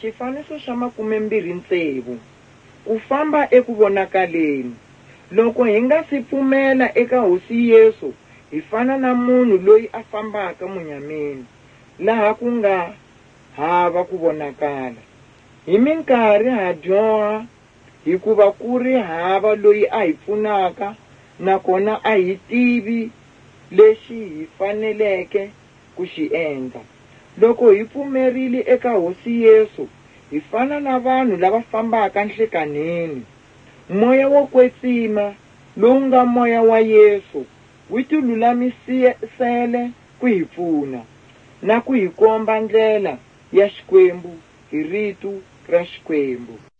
Xifaniso xa 26 ku famba eku vonakaleni. Loko hi nga si pfumela eka Hosi Yesu hi fana na munhu loyi a fambaka munyameni laha ku nga hava ku vonakala. Hi minkarhi ha dyoha hikuva ku ri hava loyi a hi pfunaka nakona a hi tivi lexi hi faneleke ku xi endla. Loko hi pfumerile eka Hosi Yesu hi fana na vanhu lava fambaka nhlekaneni. Moya wo kwetsima lowu nga moya wa Yesu wu tilulamisele ku hi pfuna na ku hi komba ndlela ya Xikwembu hi rito ra Xikwembu.